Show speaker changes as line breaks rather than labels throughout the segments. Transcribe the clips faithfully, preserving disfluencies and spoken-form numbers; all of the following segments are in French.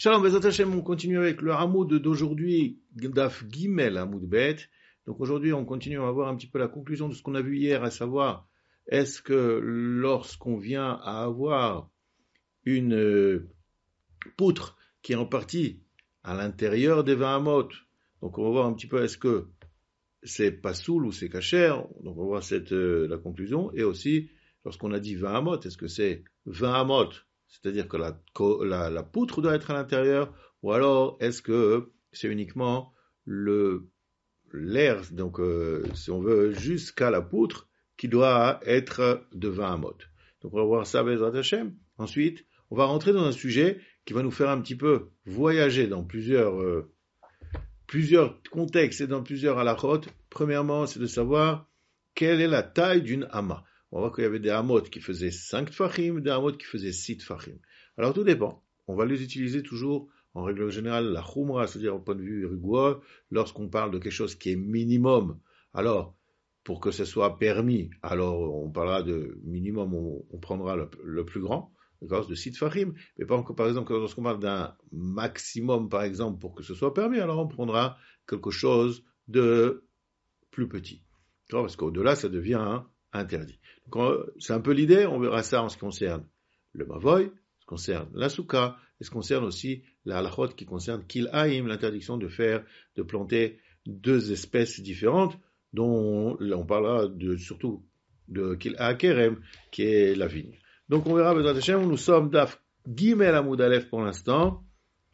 Shalom, Bezat Hashem, on continue avec le Hamoud d'aujourd'hui, Daf Gimel Hamoud Bet. Donc aujourd'hui, on continue à voir un petit peu la conclusion de ce qu'on a vu hier, à savoir, est-ce que lorsqu'on vient à avoir une euh, poutre qui est en partie à l'intérieur des vingt amot, donc on va voir un petit peu est-ce que c'est pasoul ou c'est kasher, donc on va voir cette, euh, la conclusion, et aussi, lorsqu'on a dit vingt amot, est-ce que c'est vingt amot, c'est-à-dire que la, la, la poutre doit être à l'intérieur, ou alors est-ce que c'est uniquement le l'air, donc euh, si on veut, jusqu'à la poutre, qui doit être de vingt amot. Donc on va voir ça, Bezrat Hashem. Ensuite, on va rentrer dans un sujet qui va nous faire un petit peu voyager dans plusieurs, euh, plusieurs contextes et dans plusieurs halachot. Premièrement, c'est de savoir quelle est la taille d'une ama. On va voir qu'il y avait des amot qui faisaient cinq tfachim, des amot qui faisaient six tfachim. Alors tout dépend. On va les utiliser toujours, en règle générale, la khumra, c'est-à-dire au point de vue rigoureux, lorsqu'on parle de quelque chose qui est minimum. Alors, pour que ce soit permis, alors on parlera de minimum, on, on prendra le, le plus grand, d'accord, de six tfachim. Mais par, par exemple, lorsqu'on parle d'un maximum, par exemple, pour que ce soit permis, alors on prendra quelque chose de plus petit. D'accord, parce qu'au-delà, ça devient hein, interdit. Donc, c'est un peu l'idée, on verra ça en ce qui concerne le mavoy, ce qui concerne la souka, et ce qui concerne aussi la halachot qui concerne kil haïm, l'interdiction de faire, de planter deux espèces différentes, dont là, on parlera de, surtout de kil hakerem, qui est la vigne. Donc on verra, Bezrat Hashem, nous sommes daf Gimel Hamoud Aleph pour l'instant,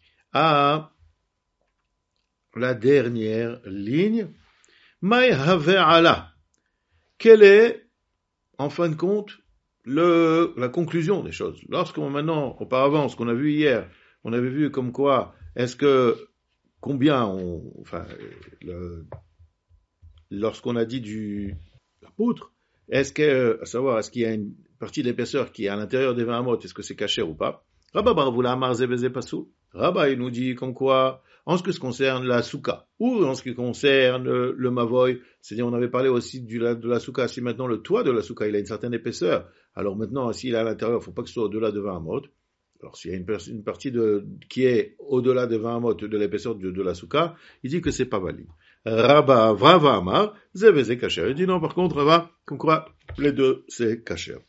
à la dernière ligne. Maï have'ala. Quelle est, en fin de compte, le, la conclusion des choses? Lorsqu'on maintenant, auparavant, ce qu'on a vu hier, on avait vu comme quoi, est-ce que, combien on, enfin, le, lorsqu'on a dit du, la poutre, est-ce que, à savoir, est-ce qu'il y a une partie de l'épaisseur qui est à l'intérieur des vingt amot, est-ce que c'est caché ou pas? Rabba Baravula Amar Zebeze Pasou. Rabba, il nous dit comme quoi, en ce qui concerne la souka, ou en ce qui concerne le, le mavoy, c'est-à-dire on avait parlé aussi du, la, de la souka, si maintenant le toit de la souka, il a une certaine épaisseur, alors maintenant, s'il est à l'intérieur, il ne faut pas que ce soit au-delà de vingt amot. Alors s'il y a une, une partie de, qui est au-delà de vingt amot de l'épaisseur de, de la souka, il dit que c'est pas valide. Rabba Vrava Amar, Zebeze Kacher. Il dit non, par contre, Rabba, comme quoi, les deux, c'est Kacher.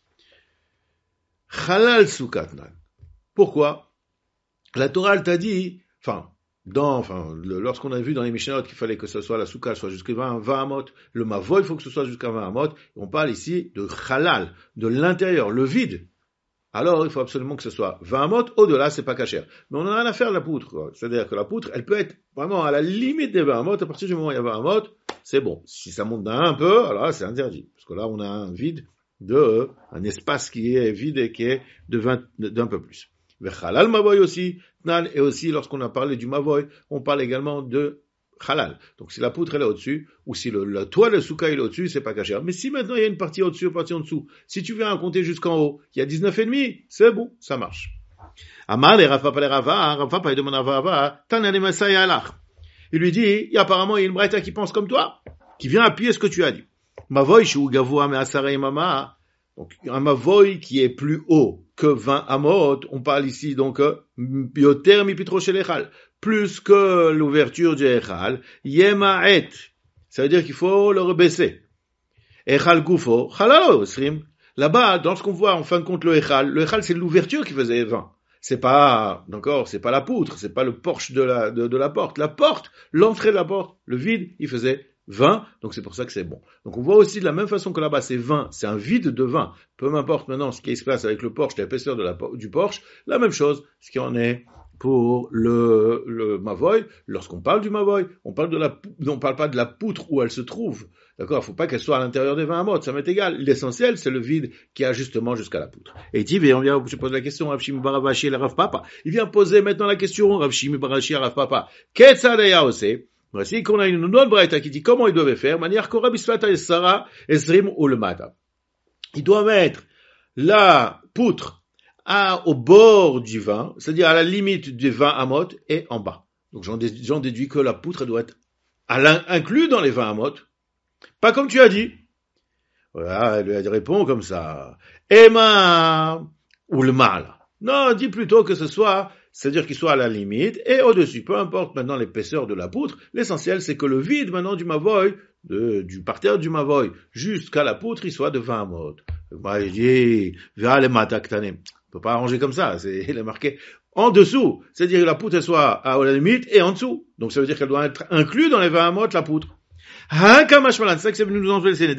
Halal Soukatnan. Pourquoi? La Torah, elle t'a dit, enfin, dans, enfin, le, lorsqu'on a vu dans les Mishnayot qu'il fallait que ce soit la Souka, soit jusqu'à vingt, vingt amot, le Mavoy, il faut que ce soit jusqu'à vingt amot, on parle ici de Halal, de l'intérieur, le vide. Alors, il faut absolument que ce soit vingt amot, au-delà, c'est pas cachère. Mais on n'a rien à faire de la poutre, quoi. C'est-à-dire que la poutre, elle peut être vraiment à la limite des vingt amot, à partir du moment où il y a vingt amot, c'est bon. Si ça monte d'un un peu, alors là, c'est interdit. Parce que là, on a un vide de, euh, un espace qui est vide et qui est de vingt, d'un peu plus. Halal mavoy aussi, et aussi lorsqu'on a parlé du mavoy, on parle également de halal. Donc si la poutre elle est au-dessus, ou si le, le toit de souka est au-dessus, c'est pas cachère. Mais si maintenant il y a une partie au-dessus, une partie en dessous, si tu viens à compter jusqu'en haut, il y a dix-neuf et demi, c'est bon, ça marche. Amar les Rav Papa les Rava, Rav Papa il demande à Rava, Tanani Masai alach. Il lui dit, et apparemment il y a une braïta qui pense comme toi, qui vient appuyer ce que tu as dit. Mavoy shu gavoa me asarei mama. Donc, un mavoy qui est plus haut que vingt amot, on parle ici donc, bioter mi pitro shel echal, plus que l'ouverture du echal, yema'et. Ça veut dire qu'il faut le rebaisser. Echal gufo, halalo esrim. Là-bas, dans ce qu'on voit en fin de compte le echal, le echal c'est l'ouverture qui faisait vingt. C'est pas, d'accord, c'est pas la poutre, c'est pas le porche de la, de, de la porte. La porte, l'entrée de la porte, le vide, il faisait vingt, donc c'est pour ça que c'est bon. Donc on voit aussi de la même façon que là-bas c'est vingt, c'est un vide de vingt. Peu m'importe maintenant ce qui se passe avec le porche, l'épaisseur de la, du porche, la même chose, ce qui en est pour le, le mavoy. Lorsqu'on parle du mavoy, on parle de la, on parle pas de la poutre où elle se trouve. D'accord? Faut pas qu'elle soit à l'intérieur des vingt amot, ça m'est égal. L'essentiel, c'est le vide qui a justement jusqu'à la poutre. Et dit, on vient, je pose la question, Rav Shimi Baravashi et Rav Papa. Il vient poser maintenant la question, Rav Shimi Baravashi et Rav Papa. Qu'est-ce que aussi? Voici qu'on a une autre braïta qui dit comment ils doivent faire, manière qu'Orab Isfata et Sarah, Esrim ou le Mata. Ils doivent mettre la poutre à, au bord du vin, c'est-à-dire à la limite du vin amot et en bas. Donc j'en déduis, j'en déduis que la poutre doit être à inclus dans les vingt amot. Pas comme tu as dit. Voilà, elle lui répond comme ça. Emma ou le mal. Non, dis plutôt que ce soit c'est-à-dire qu'il soit à la limite, et au-dessus, peu importe maintenant l'épaisseur de la poutre, l'essentiel c'est que le vide maintenant du mavoy, de, du parterre du mavoy, jusqu'à la poutre, il soit de vingt amot. Bah, il dit, vers les mataktanim. On peut pas arranger comme ça, c'est, il est marqué en dessous, c'est-à-dire que la poutre elle soit à la limite et en dessous. Donc ça veut dire qu'elle doit être inclue dans les vingt amot, la poutre. C'est ça que c'est venu nous enseigner.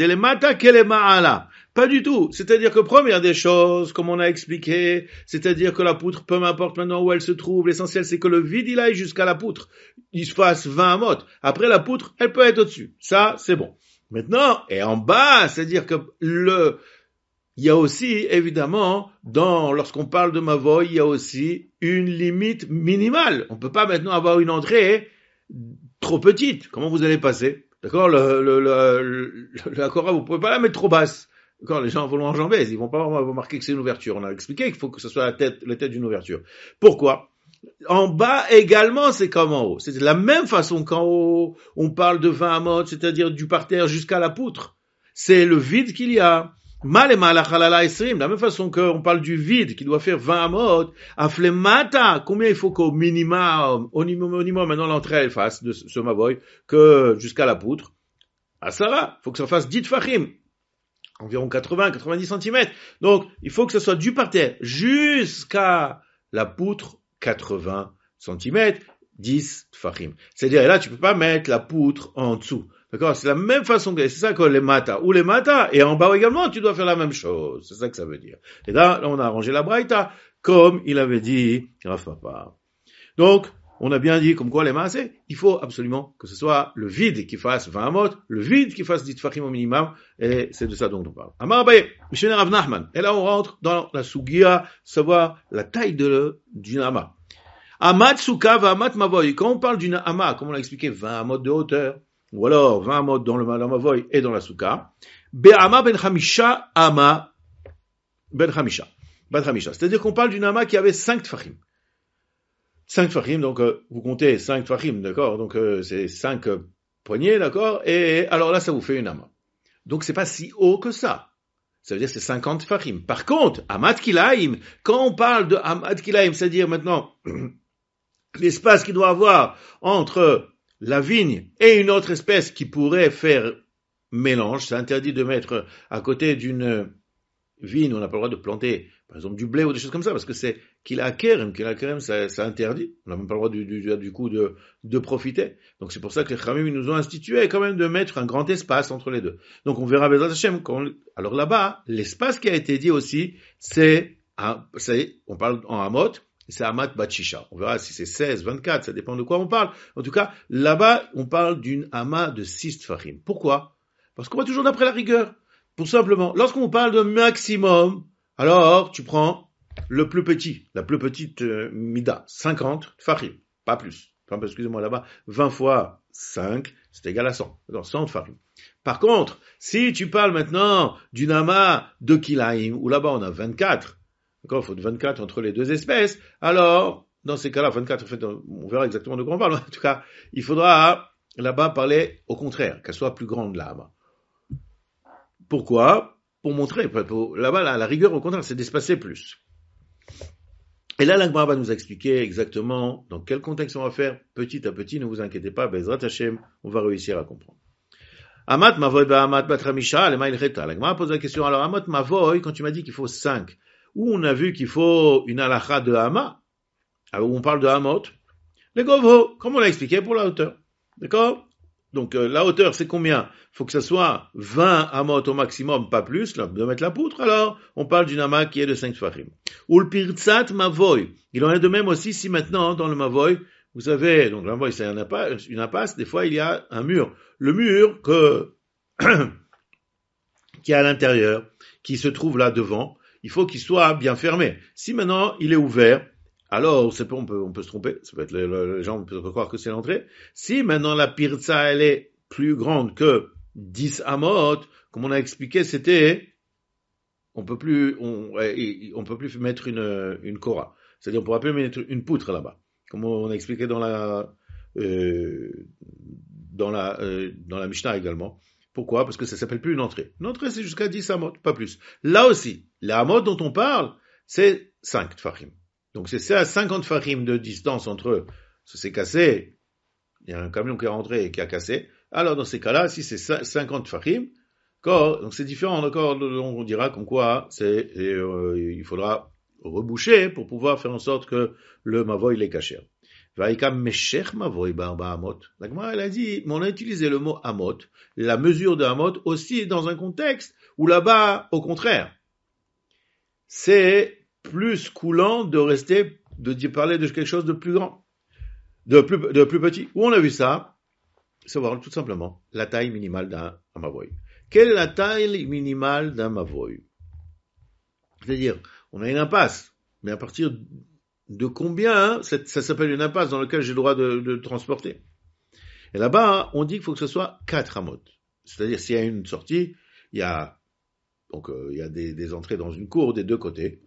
Pas du tout. C'est-à-dire que première des choses, comme on a expliqué, c'est-à-dire que la poutre, peu m'importe maintenant où elle se trouve, l'essentiel c'est que le vide il aille jusqu'à la poutre. Il se fasse vingt amot. Après la poutre, elle peut être au-dessus. Ça, c'est bon. Maintenant, et en bas, c'est-à-dire que le, il y a aussi, évidemment, dans, lorsqu'on parle de mavoy, il y a aussi une limite minimale. On peut pas maintenant avoir une entrée trop petite. Comment vous allez passer? D'accord, le, le, le, le, la Korah, vous pouvez pas la mettre trop basse. D'accord, les gens vont l'enjamber, ils vont pas remarquer que c'est une ouverture. On a expliqué qu'il faut que ce soit la tête, la tête d'une ouverture. Pourquoi? En bas également, c'est comme en haut. C'est de la même façon qu'en haut, on parle de vingt amot, c'est-à-dire du parterre jusqu'à la poutre. C'est le vide qu'il y a. Mal et mal achalala esrim, de la même façon qu'on parle du vide qui doit faire vingt amot, aflemata, combien il faut qu'au minimum, au minimum, au minimum, maintenant l'entrée elle fasse de ce mavoy, que jusqu'à la poutre, à Sarah, il faut que ça fasse dix tfachim, environ quatre-vingts à quatre-vingt-dix centimètres. Donc, il faut que ce soit du parterre jusqu'à la poutre, quatre-vingts centimètres, dix tfachim. C'est-à-dire, là, tu peux pas mettre la poutre en dessous. D'accord? C'est la même façon que, c'est ça que les matas, ou les matas, et en bas également, tu dois faire la même chose. C'est ça que ça veut dire. Et là, là on a arrangé la braïta, comme il avait dit Rav Papa. Donc, on a bien dit, comme quoi les maasés, il faut absolument que ce soit le vide qui fasse vingt amot, le vide qui fasse dix tfachim au minimum, et c'est de ça dont on parle. Amar Abaye, Mishneh Rav Nachman. Et là, on rentre dans la sugia, savoir la taille de, d'une ama. Amat souka va amat mavoy. Quand on parle d'une ama, comme on l'a expliqué, vingt amot de hauteur, ou alors vingt amot dans le mavoy et dans la souka, be'ama ben chamisha ama ben chamisha. Ben chamisha. C'est-à-dire qu'on parle d'une ama qui avait cinq tfachim. cinq tfachim, donc euh, vous comptez cinq tfachim, d'accord? Donc euh, c'est cinq euh, poignées, d'accord? Et alors là, ça vous fait une ama. Donc c'est pas si haut que ça. Ça veut dire c'est cinquante tfachim. Par contre, amat kilaim, quand on parle de amat kilaim, c'est-à-dire maintenant l'espace qu'il doit avoir entre la vigne et une autre espèce qui pourrait faire mélange, c'est interdit de mettre à côté d'une vigne, on n'a pas le droit de planter, par exemple, du blé ou des choses comme ça, parce que c'est qu'il a kerem, qu'il a kerem, ça, ça interdit. On n'a même pas le droit du, du, du coup de, de profiter. Donc c'est pour ça que les Khamim nous ont institué quand même de mettre un grand espace entre les deux. Donc on verra Bezrat Hashem. Alors là-bas, l'espace qui a été dit aussi, c'est, c'est on parle en Hamot, c'est Amat Batshisha. On verra si c'est seize, vingt-quatre, ça dépend de quoi on parle. En tout cas, là-bas, on parle d'une Ama de six tfachim. Pourquoi? Parce qu'on va toujours d'après la rigueur. Pour simplement, lorsqu'on parle de maximum, alors tu prends le plus petit, la plus petite euh, mida, cinquante tfachim, pas plus. Enfin, excusez-moi, là-bas, vingt fois cinq, c'est égal à cent. Alors, cent tfachim. Par contre, si tu parles maintenant d'une Ama de kilaim, où là-bas on a vingt-quatre, d'accord, il faut vingt-quatre entre les deux espèces. Alors, dans ces cas-là, vingt-quatre, en fait, on verra exactement de quoi on parle. En tout cas, il faudra là-bas parler au contraire, qu'elle soit plus grande là-bas. Pourquoi? Pour montrer. Pour, là-bas, la, la rigueur, au contraire, c'est d'espacer plus. Et là, l'Agmara va nous expliquer exactement dans quel contexte on va faire, petit à petit. Ne vous inquiétez pas, Bezrat Hashem, on va réussir à comprendre. Amat mavoy ba amat batramisha, le mail reta. L'Agmara pose la question. Alors, amat mavoy, quand tu m'as dit qu'il faut cinq, où on a vu qu'il faut une halakha de Hama, où on parle de Hamot, les Govho, comme on l'a expliqué pour la hauteur. D'accord? Donc euh, la hauteur, c'est combien? Il faut que ça soit vingt Hamot au maximum, pas plus, là, de mettre la poutre, alors on parle d'une Hama qui est de cinq tfachim. Ou le pirtsat mavoy. Il en est de même aussi si maintenant, dans le mavoy, vous savez, donc le mavoy, c'est une impasse, une impasse, des fois il y a un mur. Le mur que qui est à l'intérieur, qui se trouve là devant, il faut qu'il soit bien fermé. Si maintenant il est ouvert, alors c'est pas, on peut on peut se tromper, ça peut être les, les gens peuvent croire que c'est l'entrée. Si maintenant la pirza elle est plus grande que dix amot, comme on a expliqué, c'était on peut plus on on peut plus mettre une une kora. C'est-à-dire on pourra plus mettre une poutre là-bas. Comme on a expliqué dans la euh, dans la euh, dans la Mishnah également. Pourquoi? Parce que ça s'appelle plus une entrée. Une entrée, c'est jusqu'à dix amot, pas plus. Là aussi, les amot dont on parle, c'est cinq tfachim. Donc c'est à cinquante farim de distance entre eux. Ça s'est cassé. Il y a un camion qui est rentré et qui a cassé. Alors dans ces cas-là, si c'est cinquante farim, d'accord, donc c'est différent, d'accord, on dira comme quoi c'est, et, euh, il faudra reboucher pour pouvoir faire en sorte que le mavoy les caché. Vaikam meshech mavoy barba amot. La Gemara, elle a dit, mais on a utilisé le mot amot, la mesure de amot aussi dans un contexte où là-bas, au contraire, c'est plus coulant de rester, de parler de quelque chose de plus grand, de plus, de plus petit. Où on a vu ça? C'est voir tout simplement la taille minimale d'un mavoy. Quelle est la taille minimale d'un mavoy? C'est-à-dire, on a une impasse, mais à partir de combien, hein, ça, ça s'appelle une impasse dans laquelle j'ai le droit de, de transporter. Et là-bas, hein, on dit qu'il faut que ce soit quatre amot. C'est-à-dire, s'il y a une sortie, il y a, donc, euh, il y a des, des entrées dans une cour des deux côtés.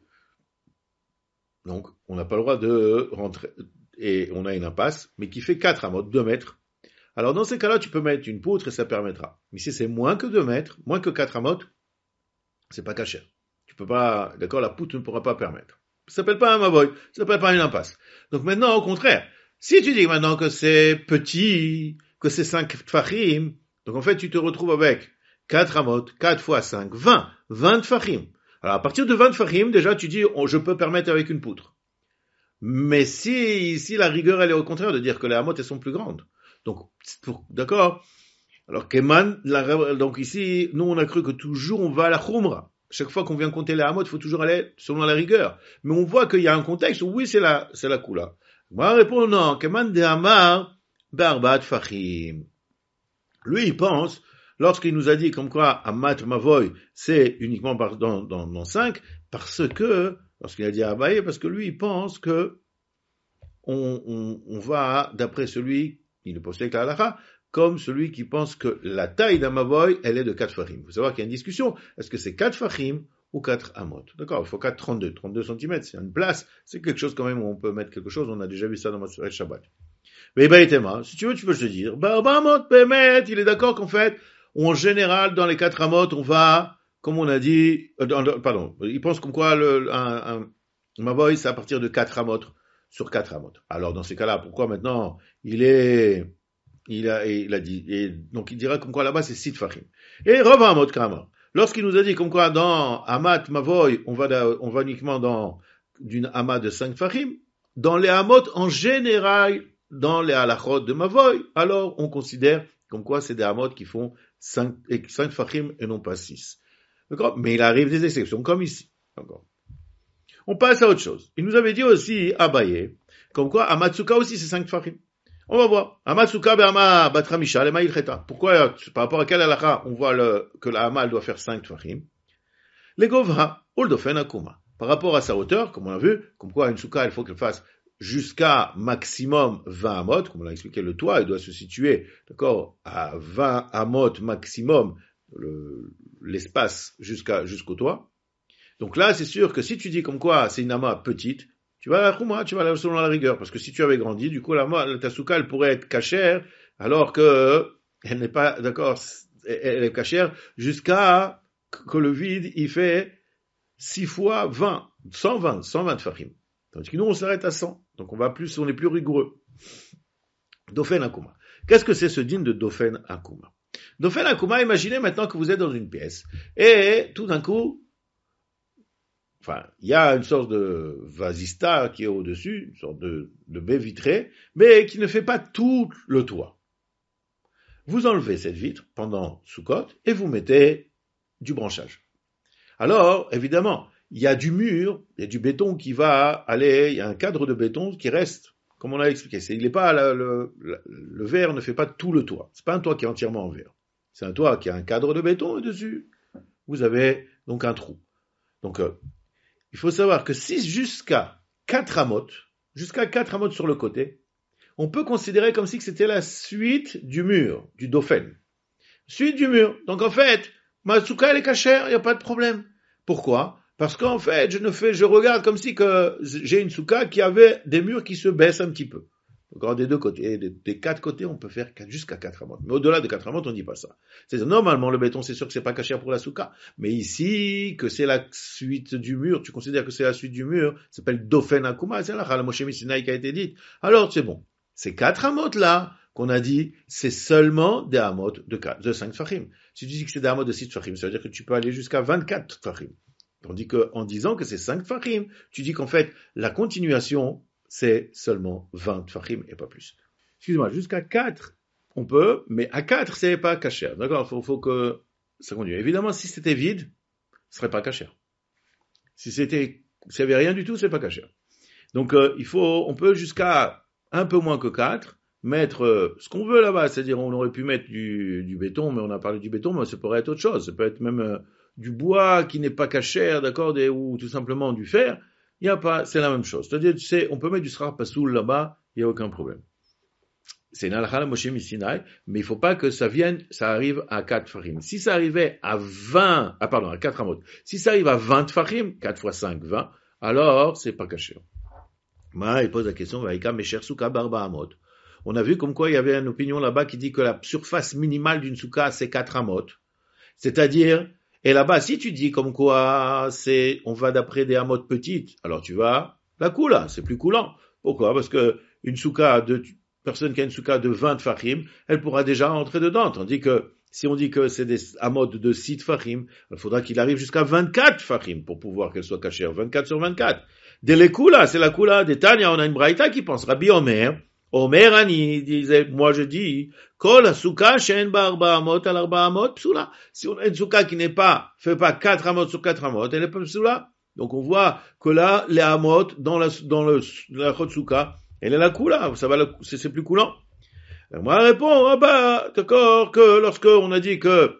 Donc, on n'a pas le droit de rentrer, et on a une impasse, mais qui fait quatre amot, deux mètres. Alors, dans ces cas-là, tu peux mettre une poutre et ça permettra. Mais si c'est moins que deux mètres, moins que quatre amot, c'est pas caché. Tu peux pas, d'accord, la poutre ne pourra pas permettre. Ça s'appelle pas un mavoy, ça s'appelle pas une impasse. Donc maintenant, au contraire, si tu dis maintenant que c'est petit, que c'est cinq tfachim, donc en fait, tu te retrouves avec quatre amot, quatre fois cinq, vingt, vingt tfachim. Alors, à partir de vingt tfachim, déjà, tu dis, oh, je peux permettre avec une poutre. Mais si, si la rigueur, elle est au contraire de dire que les amot, elles sont plus grandes. Donc, pour, d'accord? Alors, Keman, la, donc ici, nous, on a cru que toujours on va à la khumra. Chaque fois qu'on vient compter les hamot, il faut toujours aller selon la rigueur. Mais on voit qu'il y a un contexte où oui, c'est la, c'est la kula. Moi, réponds non. Keman de Hamar, barbat fachim. Lui, il pense, lorsqu'il nous a dit comme quoi, amat mavoy, c'est uniquement par, dans, dans, dans cinq, parce que, lorsqu'il a dit Abaye, parce que lui, il pense que, on, on, on va, d'après celui, il est posté avec la halakha, comme celui qui pense que la taille d'un mavoy, elle est de quatre fachim. Il faut savoir qu'il y a une discussion. Est-ce que c'est quatre fachim ou quatre amot? D'accord, il faut quatre, trente-deux. trente-deux centimètres, c'est une place. C'est quelque chose quand même où on peut mettre quelque chose. On a déjà vu ça dans Matzeret Shabbat. Mais bah, Itema, si tu veux, tu peux te dire, bah, bah, amot, Bémet, il est d'accord qu'en fait, en général, dans les quatre amot, on va, comme on a dit, euh, dans, pardon, il pense comme quoi le, un, un mavoy, c'est à partir de quatre amot sur quatre amot. Alors, dans ces cas-là, pourquoi maintenant, il est, Il a, il a dit, et donc il dira comme quoi là-bas c'est six fachim. Et Rav Amot Kramer, lorsqu'il nous a dit comme quoi dans Amat Mavoy, on va, on va uniquement dans d'une Amat de cinq fachim, dans les Amot en général, dans les halachot de Mavoy, alors on considère comme quoi c'est des Amot qui font cinq, cinq fachim et non pas six. D'accord? Mais il arrive des exceptions, comme ici. D'accord? On passe à autre chose. Il nous avait dit aussi, Abaye, comme quoi Amatsuka aussi c'est cinq fachim. On va voir. Amatsuka be'ama batramisha lema ilcheta. Pourquoi, par rapport à quel halakha, on voit le, que la hama, elle doit faire cinq tfachim? Les govha, uldofen akuma. Par rapport à sa hauteur, comme on a vu, comme quoi une souka, il faut qu'elle fasse jusqu'à maximum vingt amot, comme on l'a expliqué, le toit, il doit se situer, d'accord, à vingt amot maximum, le, l'espace jusqu'à, jusqu'au toit. Donc là, c'est sûr que si tu dis comme quoi c'est une hama petite, tu vas à la khouma, tu vas là selon la rigueur, parce que si tu avais grandi, du coup, la, la tasouka, elle pourrait être cachère, alors que elle n'est pas, d'accord, elle est cachère jusqu'à que le vide, il fait six fois vingt, cent vingt, cent vingt fachim. Tandis que nous, on s'arrête à cent. Donc on va plus, on est plus rigoureux. Dofen Akuma. Qu'est-ce que c'est ce din de Dofen Akuma? Dofen Akuma, imaginez maintenant que vous êtes dans une pièce, et tout d'un coup, enfin, il y a une sorte de vasista qui est au-dessus, une sorte de, de baie vitrée, mais qui ne fait pas tout le toit. Vous enlevez cette vitre pendant Sukkot et vous mettez du branchage. Alors, évidemment, il y a du mur, il y a du béton qui va aller, il y a un cadre de béton qui reste, comme on l'a expliqué. C'est, il est pas, le, le, le verre ne fait pas tout le toit. C'est pas un toit qui est entièrement en verre. C'est un toit qui a un cadre de béton et dessus, vous avez donc un trou. Donc, euh, il faut savoir que si jusqu'à quatre amot, jusqu'à quatre amot sur le côté, on peut considérer comme si c'était la suite du mur, du dofen. Suite du mur. Donc en fait, ma souka elle est cachère, il n'y a pas de problème. Pourquoi? Parce qu'en fait, je ne fais, je regarde comme si que j'ai une souka qui avait des murs qui se baissent un petit peu. D'accord, des deux côtés, des, des quatre côtés, on peut faire jusqu'à quatre amot. Mais au-delà de quatre amot, on dit pas ça. C'est-à-dire, normalement, le béton, c'est sûr que c'est pas caché pour la souka. Mais ici, que c'est la suite du mur, tu considères que c'est la suite du mur, ça s'appelle Dofen Akuma, c'est la Chala Moshe Misinaï qui a été dite. Alors, c'est bon. Ces quatre amot là, qu'on a dit, c'est seulement des amot de quatre, de cinq tfachim. Si tu dis que c'est des amot de six tfachim, ça veut dire que tu peux aller jusqu'à vingt-quatre tfachim. Tandis que, en disant que c'est cinq tfachim, tu dis qu'en fait, la continuation, c'est seulement vingt tfachim et pas plus. Excuse-moi, jusqu'à quatre, on peut, mais à quatre, c'est pas kasher. D'accord? Faut, faut que ça continue. Évidemment, si c'était vide, ce serait pas kasher. Si c'était, s'il y avait rien du tout, c'est pas kasher. Donc, euh, il faut, on peut jusqu'à un peu moins que quatre, mettre euh, ce qu'on veut là-bas. C'est-à-dire, on aurait pu mettre du, du béton, mais on a parlé du béton, mais ça pourrait être autre chose. Ça peut être même, euh, du bois qui n'est pas kasher, d'accord, des, ou tout simplement du fer. Il y a pas, c'est la même chose. C'est-à-dire, tu sais, on peut mettre du srar pasoul là-bas, il y a aucun problème. C'est une halakha Moshe Misinaï, mais il faut pas que ça vienne, ça arrive à quatre farim. Si ça arrivait à vingt, ah pardon, à quatre amot. Si ça arrive à vingt farim, quatre fois cinq, vingt, alors c'est pas kasher. Ma, il pose la question, Vaïka Mesher Souka Barba Amot. On a vu comme quoi il y avait une opinion là-bas qui dit que la surface minimale d'une souka, c'est quatre amot. C'est-à-dire, et là-bas, si tu dis comme quoi c'est, on va d'après des amotes petites, alors tu vas la coula, c'est plus coulant. Pourquoi? Parce que une souka de, personne qui a une souka de vingt fachim, elle pourra déjà entrer dedans. Tandis que, si on dit que c'est des amotes de six fachim, il faudra qu'il arrive jusqu'à vingt-quatre fachim pour pouvoir qu'elle soit cachée. vingt-quatre sur vingt-quatre. Dès les coula, c'est la coula des Tanya, on a une braïta qui pense, Rabbi Omer, Omer Ani disait, moi je dis, Kol souka shen ba arba amot al arba amot psula. Si on a une souka qui n'est pas, fait pas quatre amot sur quatre amot, elle est pas psula. Donc on voit que là, les amot, dans la, dans le, la chot souka, elle est la coula, ça va, la, c'est, c'est plus coulant. Alors moi, je réponds, ah bah, d'accord, que lorsque on a dit que,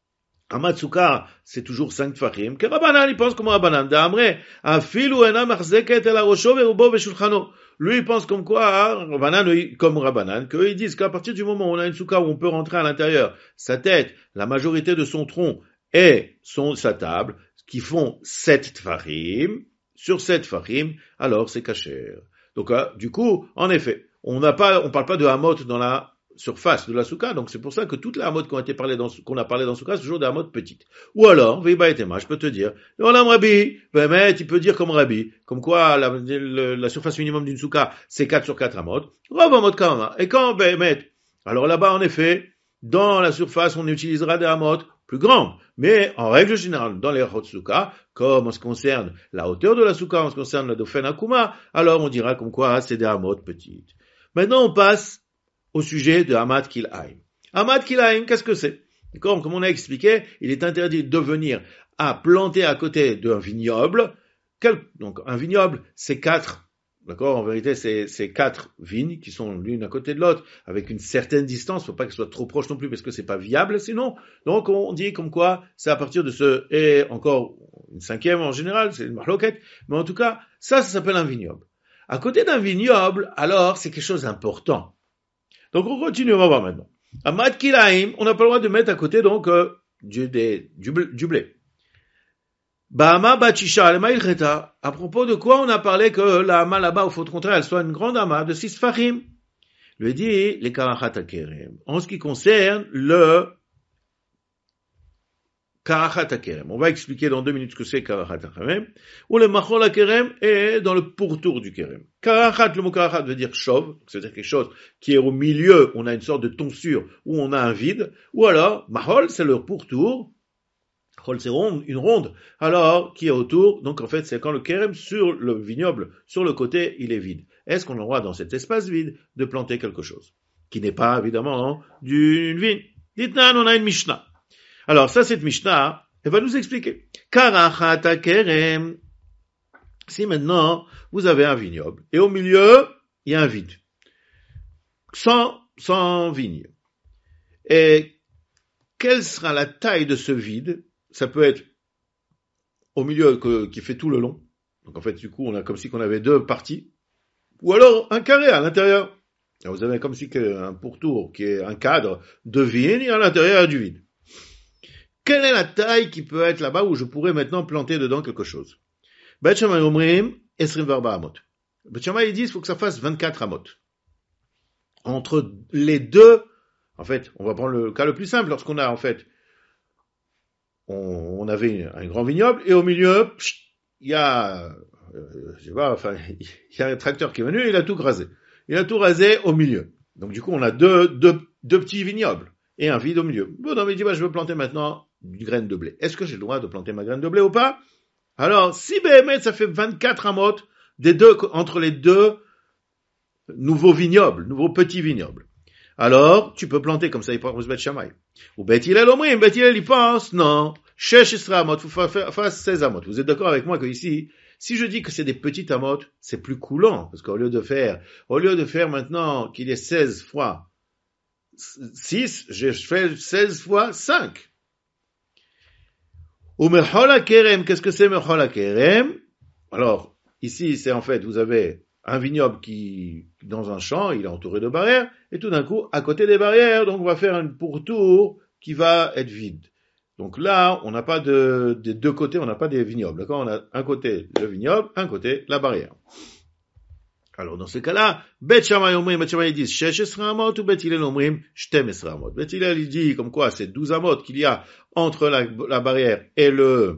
Amatsuka, c'est toujours cinq tfachim, que Rabbanan, il pense comme Rabbanan, d'Amre, afilu ena marzeket el arosho verubo veshulchano. Lui, il pense comme quoi, Rabbanan, comme Rabbanan, qu'eux, ils disent qu'à partir du moment où on a une souka où on peut rentrer à l'intérieur, sa tête, la majorité de son tronc et son, sa table, qui font sept tfachim, sur sept tfachim, alors c'est kasher. Donc, euh, du coup, en effet, on n'a pas, on parle pas de hamot dans la surface de la souka, donc c'est pour ça que toutes les hamots qui ont été parlées dans, qu'on a parlé dans souka, c'est toujours des hamots petites. Ou alors, Viba et Tema, je peux te dire, voilà, Rabbi, ben, mais tu peux dire comme Rabbi, comme quoi la, la, la surface minimum d'une souka, c'est quatre sur quatre hamots, Rav Hamot Kama. Et quand, ben, mais, alors là-bas, en effet, dans la surface, on utilisera des hamots plus grands. Mais, en règle générale, dans les hot souka, comme en ce qui concerne la hauteur de la souka, en ce qui concerne la Dofen Akuma, alors on dira comme quoi c'est des hamots petites. Maintenant, on passe au sujet de Hamad Kilhaim. Hamad Kilhaim, qu'est-ce que c'est? D'accord? Comme on a expliqué, il est interdit de venir à planter à côté d'un vignoble. Quel, donc, un vignoble, c'est quatre, d'accord? En vérité, c'est, c'est quatre vignes qui sont l'une à côté de l'autre, avec une certaine distance. Faut pas qu'elles soient trop proches non plus, parce que c'est pas viable, sinon. Donc, on dit comme quoi, c'est à partir de ce, et encore, une cinquième en général, c'est une marloquette. Mais en tout cas, ça, ça s'appelle un vignoble. À côté d'un vignoble, alors, c'est quelque chose d'important. Donc on continue, on va voir maintenant. Hamad Kilhaim, on n'a pas le droit de mettre à côté donc euh, du, des, du, du blé. Bahama Bachisha, le Maïlcheta, à propos de quoi on a parlé que la hama là-bas, au faute contraire, elle soit une grande hama de six fachim. Lui dit les karachat akerem. En ce qui concerne le karachat akerem, on va expliquer dans deux minutes ce que c'est karachat akerem, ou le machol akerem est dans le pourtour du kerem. Karachat, le mot karachat veut dire chauve, c'est-à-dire quelque chose qui est au milieu, on a une sorte de tonsure où on a un vide, ou alors machol, c'est le pourtour, chol c'est ronde, une ronde, alors qui est autour, donc en fait c'est quand le kerem sur le vignoble, sur le côté, il est vide. Est-ce qu'on a le droit dans cet espace vide de planter quelque chose qui n'est pas évidemment d'une vigne? Dites-nous, on a une Mishnah. Alors, ça, cette Mishnah, elle va nous expliquer. Karachat akerem. Si maintenant, vous avez un vignoble, et au milieu, il y a un vide. Sans, sans vigne. Et, quelle sera la taille de ce vide? Ça peut être au milieu que, qui fait tout le long. Donc, en fait, du coup, on a comme si on avait deux parties. Ou alors, un carré à l'intérieur. Alors, vous avez comme si un pourtour qui est un cadre de vigne, et à l'intérieur, du vide. Quelle est la taille qui peut être là-bas où je pourrais maintenant planter dedans quelque chose? Bet Shammai omrim, esrim varba amot. Bet Shammai, ils disent, il faut que ça fasse vingt-quatre amot. entre les deux, en fait, on va prendre le cas le plus simple, lorsqu'on a, en fait, on, on avait un grand vignoble, et au milieu, il y a, euh, je sais pas, enfin, il y a un tracteur qui est venu, et il a tout rasé. Il a tout rasé au milieu. Donc, du coup, on a deux, deux, deux petits vignobles, et un vide au milieu. Bon, non, mais il dit, bah, je veux planter maintenant une graine de blé. Est-ce que j'ai le droit de planter ma graine de blé ou pas? Alors, si B M S, ça fait vingt-quatre amotes des deux, entre les deux nouveaux vignobles, nouveaux petits vignobles. Alors, tu peux planter comme ça, il pense Bet Shammai. Ou Bet Hillel Omrim, Bet Hillel, il pense, non, Shesh Esra Amot, faut faire seize amotes. Vous êtes d'accord avec moi que ici, si je dis que c'est des petites amotes, c'est plus coulant, parce qu'au lieu de faire, au lieu de faire maintenant qu'il y ait seize fois six, je fais seize fois cinq. Ou Mechol HaKerem, qu'est-ce que c'est Mechol HaKerem? Alors, ici, c'est en fait, vous avez un vignoble qui, dans un champ, il est entouré de barrières, et tout d'un coup, à côté des barrières, donc on va faire un pourtour qui va être vide. Donc là, on n'a pas de, des deux côtés, on n'a pas des vignobles, d'accord? On a un côté le vignoble, un côté la barrière. Alors, dans ce cas-là, Bet Shammai Omrim, Bet Shammai disent, Shesh Esra Amot, ou Bet Hillel Omrim, Shtem Esra Amot. Bet Hillel, il dit, comme quoi, c'est douze amot qu'il y a entre la, la barrière et le,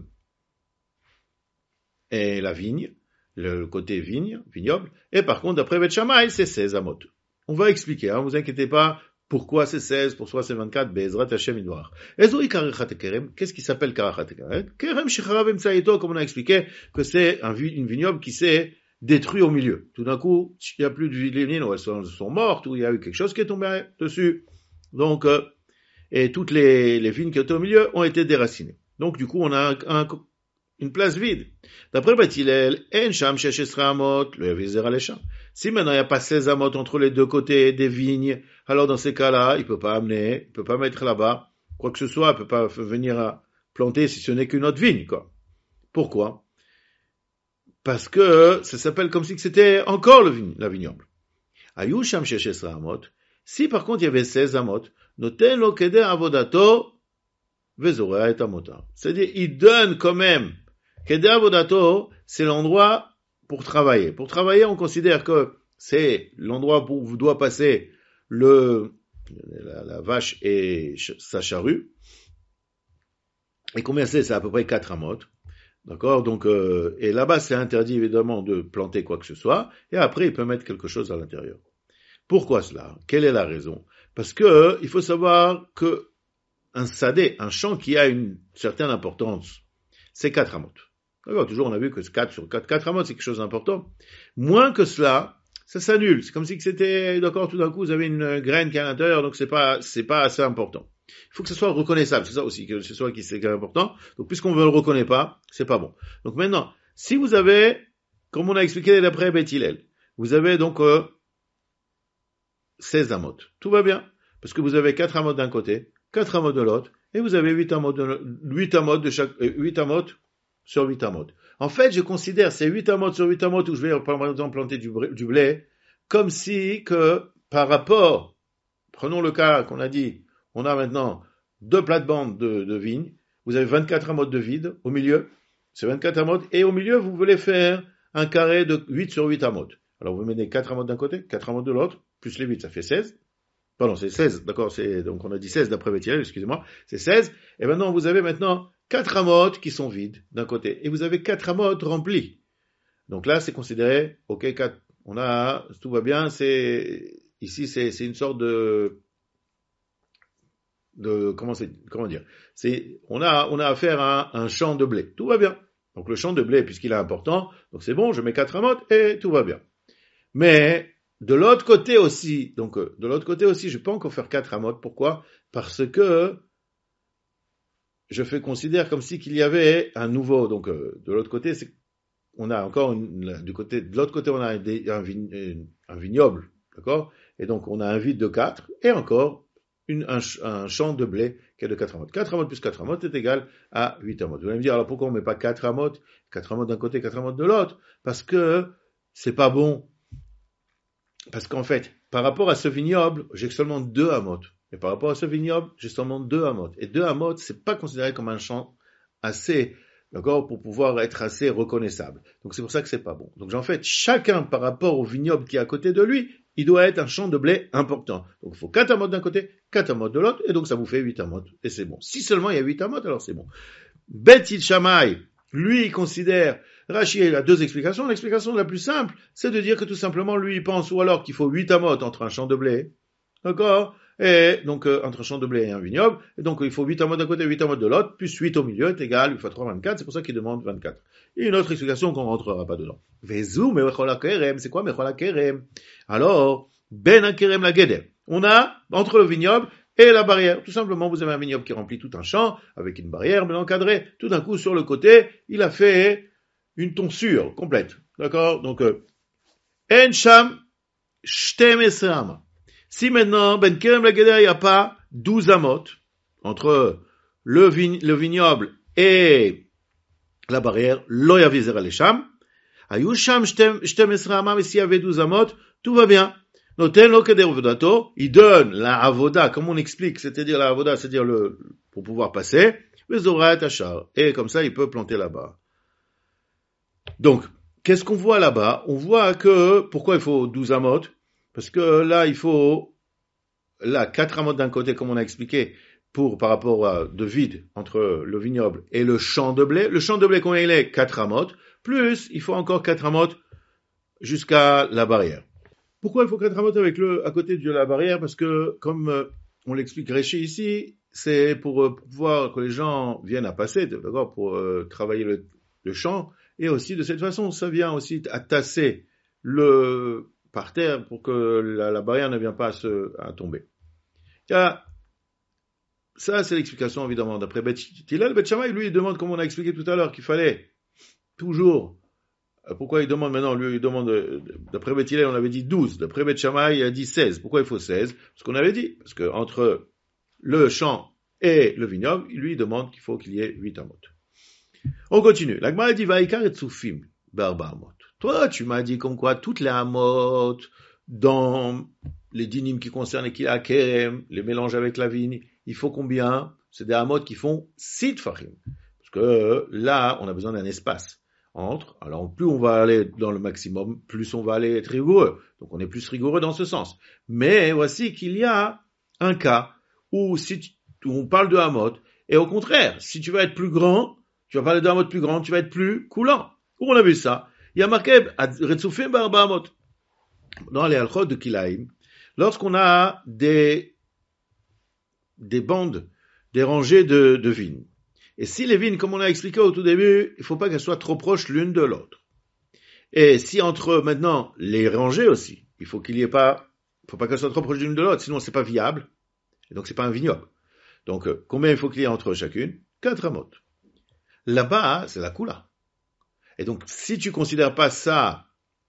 et la vigne, le côté vigne, vignoble, et par contre, d'après Bet Shammai, c'est seize amot. On va expliquer, hein, vous inquiétez pas, pourquoi c'est seize, pourquoi c'est vingt-quatre, Be'ezrat Hashem Yidbarach. Ezoi Karachat Kerem, qu'est-ce qui s'appelle Karachat Kerem? Kerem Shecharav Emsaïto, comme on a expliqué, que c'est un, une vignoble qui s'est détruit au milieu. Tout d'un coup, il n'y a plus de vignes, ou elles sont, sont mortes, ou il y a eu quelque chose qui est tombé dessus. Donc, euh, et toutes les, les vignes qui étaient au milieu ont été déracinées. Donc, du coup, on a un, un une place vide. D'après Bet Hillel, en sham shesh esra amot, le yavizer alesham. Si maintenant il n'y a pas seize amot entre les deux côtés des vignes, alors dans ces cas-là, il peut pas amener, il peut pas mettre là-bas, quoi que ce soit, il peut pas venir à planter si ce n'est qu'une autre vigne, quoi. Pourquoi? Parce que ça s'appelle comme si c'était encore le vigne, la vignoble. Ayu sham shesh esra amot. Si par contre il y avait seize amot, noten lo keder avodato vezorea et amota. C'est-à-dire, il donne quand même. Keder avodato, c'est l'endroit pour travailler. Pour travailler, on considère que c'est l'endroit où doit passer le, la, la vache et sa charrue. Et combien c'est? C'est à peu près quatre amotes. D'accord? Donc, euh, et là-bas, c'est interdit évidemment de planter quoi que ce soit. Et après, il peut mettre quelque chose à l'intérieur. Pourquoi cela? Quelle est la raison? Parce que, euh, il faut savoir que un sadé, un champ qui a une certaine importance, c'est quatre amotes. D'accord, toujours on a vu que quatre sur quatre, quatre amotes, c'est quelque chose d'important. Moins que cela, ça s'annule. C'est comme si c'était, d'accord, tout d'un coup, vous avez une graine qui est à l'intérieur, donc c'est pas, c'est pas assez important. Il faut que ce soit reconnaissable, c'est ça aussi, que ce soit qui c'est important. Donc, puisqu'on ne le reconnaît pas, c'est pas bon. Donc maintenant, si vous avez, comme on a expliqué d'après Bet Hillel, vous avez donc, euh, seize amotes. Tout va bien. Parce que vous avez quatre amotes d'un côté, quatre amotes de l'autre, et vous avez huit amotes de, huit amotes de chaque, euh, huit amotes sur huit amotes. En fait, je considère ces huit amotes sur huit amotes où je vais, par exemple, planter du, du blé, comme si que, par rapport, prenons le cas qu'on a dit, on a maintenant deux plates-bandes de, de vignes, vous avez vingt-quatre amotes de vide, au milieu, c'est vingt-quatre amotes, et au milieu, vous voulez faire un carré de huit sur huit amotes. Alors, vous mettez quatre amotes d'un côté, quatre amotes de l'autre, plus les huit, ça fait seize. Pardon, c'est seize, d'accord, c'est, donc on a dit seize d'après Bet Hillel, excusez-moi, c'est seize, et maintenant vous avez maintenant quatre amotes qui sont vides d'un côté, et vous avez quatre amotes remplies. Donc là, c'est considéré, ok, quatre, on a, tout va bien, c'est, ici, c'est, c'est une sorte de, de, comment c'est, comment dire, c'est, on a, on a affaire à un, un champ de blé, tout va bien. Donc le champ de blé, puisqu'il est important, donc c'est bon, je mets quatre amotes, et tout va bien. Mais, de l'autre côté aussi, donc de l'autre côté aussi, je peux encore faire quatre amotes. Pourquoi? Parce que je fais considérer comme si qu'il y avait un nouveau. Donc euh, de l'autre côté, c'est, on a encore une, du côté de l'autre côté, on a des, un, vign, un vignoble, d'accord? Et donc on a un vide de quatre et encore une, un, un champ de blé qui est de quatre amotes. quatre amotes plus quatre amotes est égal à huit amotes. Vous allez me dire alors pourquoi on met pas quatre amotes, quatre amotes d'un côté, quatre amotes de l'autre? Parce que c'est pas bon. Parce qu'en fait, par rapport à ce vignoble, j'ai seulement deux amotes. Et par rapport à ce vignoble, j'ai seulement deux amotes. Et deux amotes, c'est pas considéré comme un champ assez, d'accord, pour pouvoir être assez reconnaissable. Donc c'est pour ça que c'est pas bon. Donc en fait, chacun par rapport au vignoble qui est à côté de lui, il doit être un champ de blé important. Donc il faut quatre amotes d'un côté, quatre amotes de l'autre, et donc ça vous fait huit amotes, et c'est bon. Si seulement il y a huit amotes, alors c'est bon. Bet Shammai, lui, il considère, Rashi, il a deux explications. L'explication la plus simple, c'est de dire que tout simplement, lui, il pense ou alors qu'il faut huit amotes entre un champ de blé, d'accord, et donc euh, entre un champ de blé et un vignoble, et donc il faut huit amotes d'un côté, huit amotes de l'autre, plus huit au milieu est égal, huit fois trois, vingt-quatre, c'est pour ça qu'il demande vingt-quatre. Et une autre explication qu'on rentrera pas dedans. Vezou mechol kerem, c'est quoi mechol kerem? Alors, ben kerem la geder. On a, entre le vignoble et la barrière. Tout simplement, vous avez un vignoble qui remplit tout un champ, avec une barrière bien encadrée. Tout d'un coup, sur le côté, il a fait une tonsure complète. D'accord? Donc, en sham, shtem esram. Si maintenant, ben kerem la geder, il n'y a pas douze amotes, entre le, vig- le vignoble et la barrière, lo yavizer alesham, ayu sham shtem esrama, mais s'il y avait douze amot, tout va bien. Noten lo keder vodato, il donne la avoda, comme on explique, c'est-à-dire la avoda, c'est-à-dire le, pour pouvoir passer, vezora et achar, et comme ça, il peut planter là-bas. Donc, qu'est-ce qu'on voit là-bas? On voit que, pourquoi il faut douze amot? Parce que là, il faut, là, quatre amot d'un côté, comme on a expliqué, pour, par rapport à, de vide entre le vignoble et le champ de blé. Le champ de blé, combien il est? quatre amotes. Plus, il faut encore quatre amotes jusqu'à la barrière. Pourquoi il faut quatre amotes avec le, à côté de la barrière? Parce que, comme euh, on l'explique Réchi ici, c'est pour, euh, pour pouvoir que les gens viennent à passer, d'accord, pour euh, travailler le, le champ. Et aussi, de cette façon, ça vient aussi à tasser le par terre pour que la, la barrière ne vienne pas à, se, à tomber. Il y a Ça, c'est l'explication, évidemment, d'après Bet Hillel. Bet Shammai, lui, il demande, comme on a expliqué tout à l'heure, qu'il fallait toujours, pourquoi il demande maintenant, lui, il demande, d'après Bet Hillel, on avait dit douze, d'après Bet Shammai, il a dit seize. Pourquoi il faut seize? Parce qu'on avait dit, parce que entre le champ et le vignoble, lui, il demande qu'il faut qu'il y ait huit amotes. On continue. La Gemara dit, Vaikar et Tsufim, barba amot. Toi, tu m'as dit comme quoi toutes les amotes, dans les dynimes qui concernent les kerem, les mélanges avec la vigne, il faut combien? C'est des amotes qui font six tfachim. Parce que là, on a besoin d'un espace entre. Alors, plus on va aller dans le maximum, plus on va aller être rigoureux. Donc, on est plus rigoureux dans ce sens. Mais voici qu'il y a un cas où, si tu, où on parle de amotes, et au contraire, si tu vas être plus grand, tu vas parler de amotes plus grandes, tu vas être plus coulant. Où on a vu ça? Il y a marqué Retsufim barba amot. Dans les halchot de Kilaim, lorsqu'on a des des bandes, des rangées de, de vignes. Et si les vignes, comme on a expliqué au tout début, il ne faut pas qu'elles soient trop proches l'une de l'autre. Et si entre maintenant les rangées aussi, il faut qu'il y ait pas, il faut pas qu'elles soient trop proches l'une de l'autre, sinon c'est pas viable. Et donc c'est pas un vignoble. Donc euh, combien il faut qu'il y ait entre chacune? Quatre amotes. Là-bas, c'est la kula. Et donc si tu considères pas ça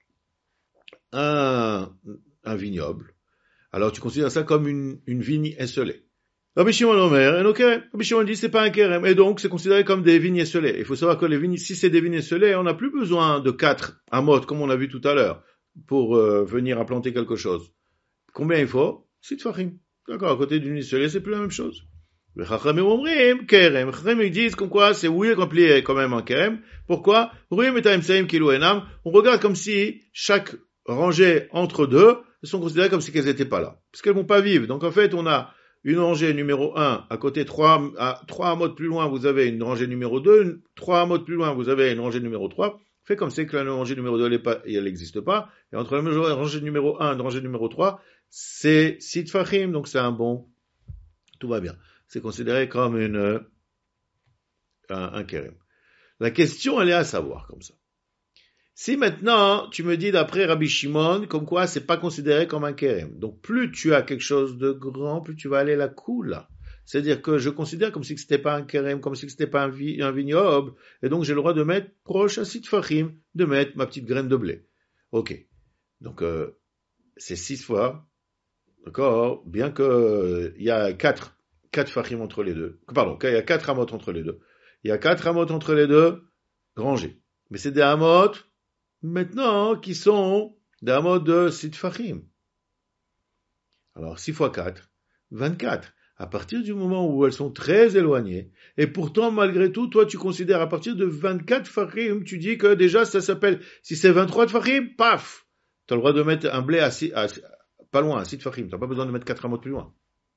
un, un vignoble, alors tu considères ça comme une, une vigne esselée. Rabbi Shimon Omer, et nos kerem. Rabbi Shimon dit c'est pas un kerem, et donc c'est considéré comme des vignes esselées. Il faut savoir que les vignes, si c'est des vignes esselées, on n'a plus besoin de quatre amotes, comme on a vu tout à l'heure, pour euh, venir à planter quelque chose. Combien il faut? Six tfachim. D'accord, à côté d'une esselée, c'est plus la même chose. Les chachamim omrim kerem. Les chachamim disent comme quoi c'est oui rempli quand même un kerem. Pourquoi? On regarde comme si chaque rangée entre deux sont considérées comme si elles n'étaient pas là, parce qu'elles vont pas vivre. Donc en fait, on a une rangée numéro un, à côté, trois, à, trois amotes plus loin, vous avez une rangée numéro deux, trois amotes plus loin, vous avez une rangée numéro trois. Fait comme c'est que la rangée numéro deux, elle n'existe pas. Et entre la rangée numéro un et la rangée numéro trois, c'est six tfachim, donc c'est un bon, tout va bien. C'est considéré comme une, un, un kerem. La question, elle est à savoir, comme ça. Si maintenant, tu me dis d'après Rabbi Shimon, comme quoi c'est pas considéré comme un kerem. Donc, plus tu as quelque chose de grand, plus tu vas aller la kula. C'est-à-dire que je considère comme si c'était pas un kerem, comme si c'était pas un, vi- un vignoble, et donc j'ai le droit de mettre proche à six fachim, de mettre ma petite graine de blé. Ok. Donc, euh, c'est six fois, d'accord, bien que, euh, il y a quatre, quatre fachim entre les deux. Pardon, il y a quatre amotes entre les deux. Il y a quatre amotes entre les deux, rangées. Mais c'est des amotes, maintenant, qui sont des amotes de six fachim. Alors, six fois quatre, vingt-quatre. À partir du moment où elles sont très éloignées, et pourtant, malgré tout, toi, tu considères à partir de vingt-quatre fachim, tu dis que déjà, ça s'appelle, si c'est vingt-trois fachim, paf! Tu as le droit de mettre un blé à, six, à, pas loin, six Tfachim, t'as pas besoin de mettre quatre Amot plus loin.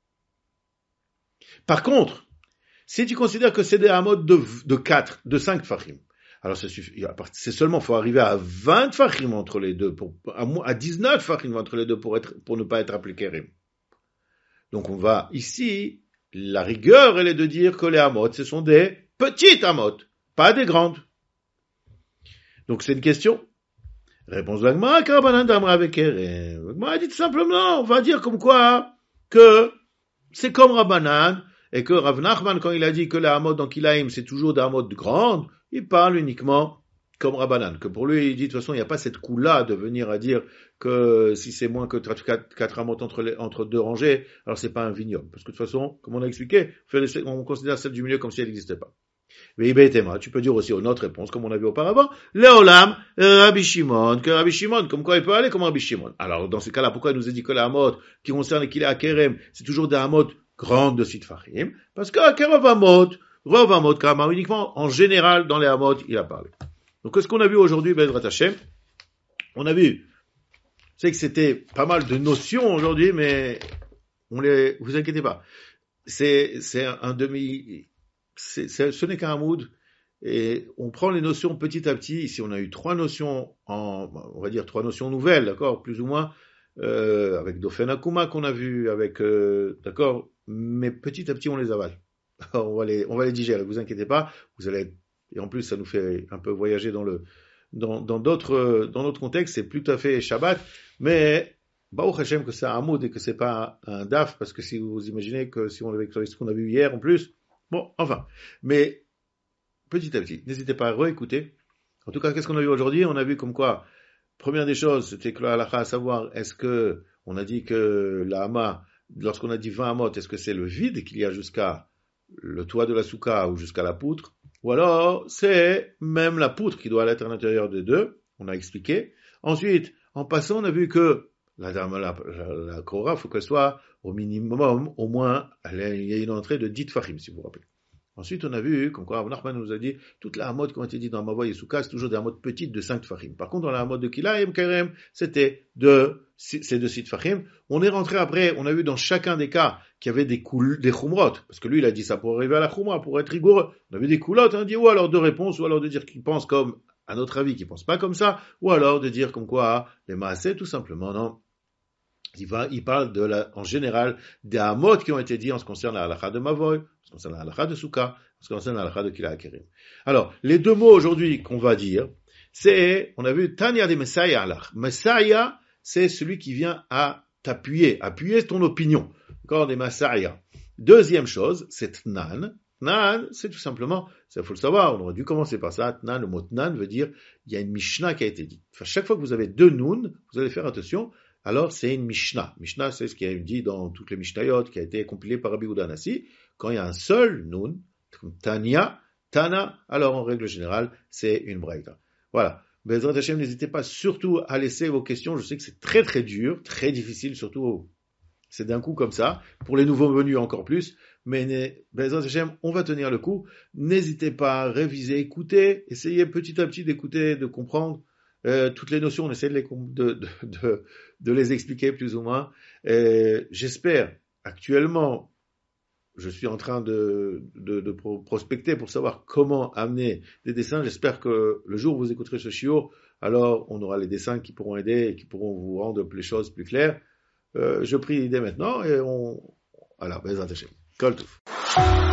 Par contre, si tu considères que c'est des Amot de, de quatre, de cinq Tfachim, alors c'est, suffit, c'est seulement, faut arriver à vingt Tfachim entre les deux, pour, à, à dix-neuf Tfachim entre les deux pour être, pour ne pas être appelé Kérim. Donc on va, ici, la rigueur, elle est de dire que les Amot, ce sont des petites Amot, pas des grandes. Donc c'est une question. Réponse de l'Agmara, Karabanan d'Amra avec Kerem. L'Agmara dit tout simplement, on va dire comme quoi, que c'est comme Rabbanan, et que Rav Nachman, quand il a dit que les Amot dans Kilaim, c'est toujours des Amot grandes, il parle uniquement comme Rabbanan. Que pour lui, il dit, de toute façon, il n'y a pas cette coup-là de venir à dire que si c'est moins que quatre Amot entre, les, entre deux rangées, alors c'est pas un vignoble. Parce que de toute façon, comme on a expliqué, on considère celle du milieu comme si elle n'existait pas. Mais tu peux dire aussi une autre réponse, comme on a vu auparavant, Léolam, Rabbi Shimon, que Rabbi Shimon, comme quoi il peut aller comme Rabbi Shimon. Alors, dans ces cas-là, pourquoi il nous a dit que la Hamot, qui concerne qu'il est à Kerem, c'est toujours des Hamot grandes de Sitfachim? Parce qu'à Kerov Hamot, Rov Hamot, Kama, uniquement, en général, dans les Hamot, il a parlé. Donc, ce qu'on a vu aujourd'hui, Bezrat Hashem, on a vu, c'est que c'était pas mal de notions aujourd'hui, mais on les, vous inquiétez pas. C'est, c'est un demi, C'est, c'est, ce n'est qu'un mood, et on prend les notions petit à petit. Ici, on a eu trois notions, en, on va dire trois notions nouvelles, d'accord, plus ou moins, euh, avec Dofen Akuma qu'on a vu, avec, euh, d'accord, mais petit à petit, on les avale. on va les, on va les digérer. Vous inquiétez pas, vous allez, et en plus, ça nous fait un peu voyager dans le, dans, dans d'autres, dans d'autres contextes. C'est plus tout à fait Shabbat, mais Baruch Hashem que c'est un mood et que c'est pas un daf, parce que si vous imaginez que si on avait ce qu'on a vu hier en plus. Bon, enfin, mais petit à petit, n'hésitez pas à réécouter. En tout cas, qu'est-ce qu'on a vu aujourd'hui? On a vu comme quoi, première des choses, c'était que la halakha, à savoir, est-ce que, on a dit que la hama, lorsqu'on a dit vingt amot, est-ce que c'est le vide qu'il y a jusqu'à le toit de la souka ou jusqu'à la poutre? Ou alors, c'est même la poutre qui doit être à l'intérieur des deux. On a expliqué. Ensuite, en passant, on a vu que la la, la, la Korah, faut qu'elle soit au minimum, au moins, il y a une entrée de dix Tfachim, si vous vous rappelez. Ensuite, on a vu, comme quoi, Nachman nous a dit, toute la hamot qui ont été dit dans Mavoy et Souka, c'est toujours des hamot petites de cinq Tfachim. Par contre, dans la hamot de Kilaim, Kerem, c'était de, c'est de six Tfachim. On est rentré après, on a vu dans chacun des cas qu'il y avait des coul, des khumrot, parce que lui, il a dit ça pour arriver à la khumra, pour être rigoureux. On avait des coulottes, on a dit, ou alors deux réponses, ou alors de dire qu'il pense comme, à notre avis, qu'il pense pas comme ça, ou alors de dire comme quoi, les maaseh, tout simplement, non. Il, va, il parle de la, en général des hamot qui ont été dit en ce qui concerne la halakha de Mavoy, en ce qui concerne la halakha de Souka, en ce qui concerne la halakha de Kila Kerim. Alors, les deux mots aujourd'hui qu'on va dire, c'est, on a vu Tanya de Messiah alach. Messiah, c'est celui qui vient à t'appuyer, appuyer ton opinion. D'accord, des Messiah. Deuxième chose, c'est Tnan. Tnan, c'est tout simplement, ça faut le savoir, on aurait dû commencer par ça. Tnan, le mot Tnan veut dire, il y a une Mishnah qui a été dite. Enfin, chaque fois que vous avez deux Nun, vous allez faire attention. Alors, c'est une Mishnah. Mishnah, c'est ce qui est dit dans toutes les Mishnayot, qui a été compilé par Rabbi Yehuda Hanassi. Quand il y a un seul Nun, comme Tanya, Tana, alors en règle générale, c'est une Braïta. Voilà. Bezrat Hashem, n'hésitez pas surtout à laisser vos questions. Je sais que c'est très très dur, très difficile, surtout, c'est d'un coup comme ça. Pour les nouveaux venus encore plus. Mais Bezrat Hashem, on va tenir le coup. N'hésitez pas à réviser, écouter, essayez petit à petit d'écouter, de comprendre. Euh, toutes les notions, on essaie de les, de, de, de, de les expliquer plus ou moins. Euh, j'espère, actuellement, je suis en train de, de, de prospecter pour savoir comment amener des dessins. J'espère que le jour où vous écouterez ce shiur, alors on aura les dessins qui pourront aider et qui pourront vous rendre les choses plus claires. Euh, je prie dès maintenant et on... Voilà, Bezrat Hashem. Kol Tov.